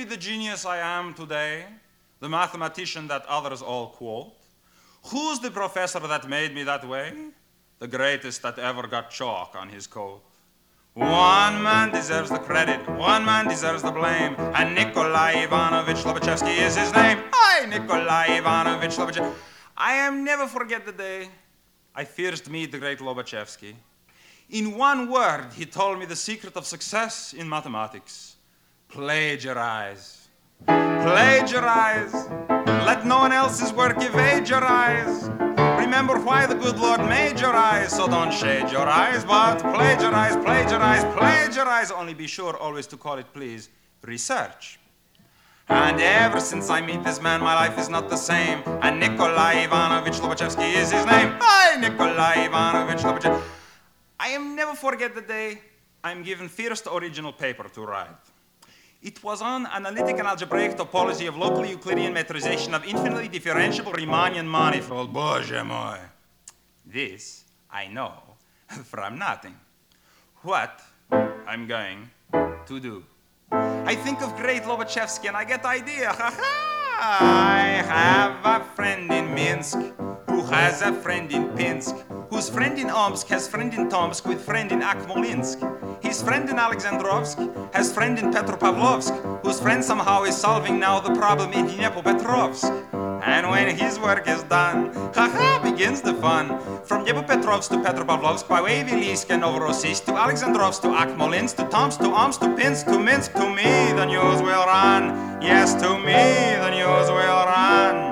the genius I am today, the mathematician that others all quote? Who's the professor that made me that way? The greatest that ever got chalk on his coat. One man deserves the credit, one man deserves the blame, and Nikolai Ivanovich Lobachevsky is his name. Hi, Nikolai Ivanovich Lobachevsky. I am never forget the day I first meet the great Lobachevsky. In one word, he told me the secret of success in mathematics. Plagiarize. Plagiarize. Let no one else's work evade your eyes. Remember why the good Lord made your eyes, so don't shade your eyes, but plagiarize, plagiarize, plagiarize. Only be sure always to call it, please, research. And ever since I meet this man, my life is not the same. And Nikolai Ivanovich Lobachevsky is his name. Hi, Nikolai Ivanovich Lobachevsky. I am never forget the day I'm given first original paper to write. It was on analytic and algebraic topology of local Euclidean metrization of infinitely differentiable Riemannian manifold. Боже мой. This I know from nothing. What I'm going to do. I think of great Lobachevsky and I get the idea. I have a friend in Minsk who has a friend in Pinsk, whose friend in Omsk has friend in Tomsk with friend in Akmolinsk. His friend in Alexandrovsk has friend in Petropavlovsk, whose friend somehow is solving now the problem in Dnepropetrovsk. And when his work is done, begins the fun. From Dnepropetrovsk to Petropavlovsk, by way Vilysk and Novorossiysk, to Alexandrovsk, to Akmolinsk, to Tomsk, to Omsk, to Pinsk, to Minsk, to me the news will run. Yes, to me the news will run.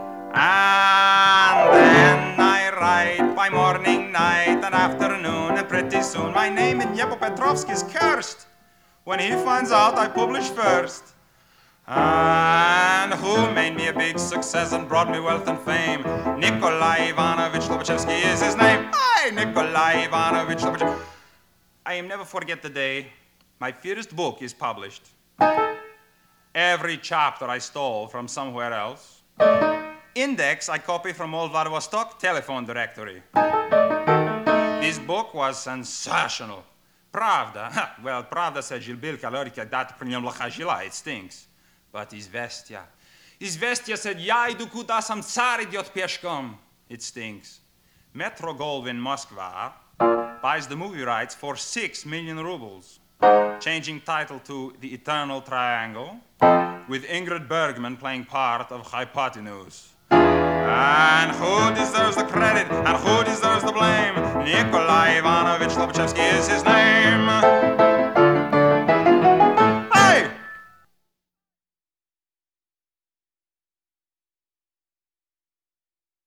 And then I write by morning, night, and afternoon, and pretty soon my name in Dnepropetrovsk is cursed. When he finds out I publish first. And who made me a big success and brought me wealth and fame? Nikolai Ivanovich Lobachevsky is his name. Hi, Nikolai Ivanovich Lobachevsky. I am never forget the day my first book is published. Every chapter I stole from somewhere else. Index I copy from old Vladivostok telephone directory. This book was sensational. Pravda, well, Pravda said Žilbilka Lorika dat pri njom locha žila, it stinks. But Izvestia said, ja idu kuda sam car idiot peškom, it stinks. Metro Goldwyn Moskva buys the movie rights for 6 million rubles, changing title to The Eternal Triangle, with Ingrid Bergman playing part of Hypotenuse. And who deserves the credit and who deserves the blame? Nikolai Ivanovich Lobachevsky is his name.